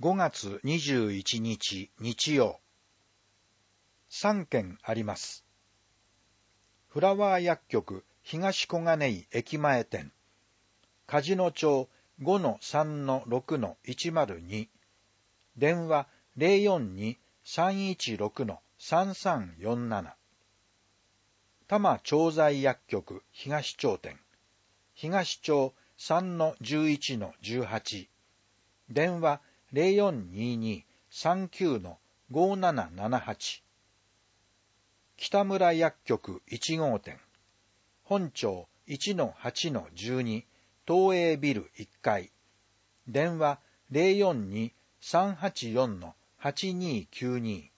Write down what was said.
5月21日日曜。3件あります。フラワー薬局東小金井駅前店、梶野町 5-3-6-102、電話 042-316-3347。多摩調剤薬局東町店、東町 3-11-18、電話 0422-39-5778。北村薬局1号店、本町 1-8-12 東映ビル1階、電話 042-384-8292。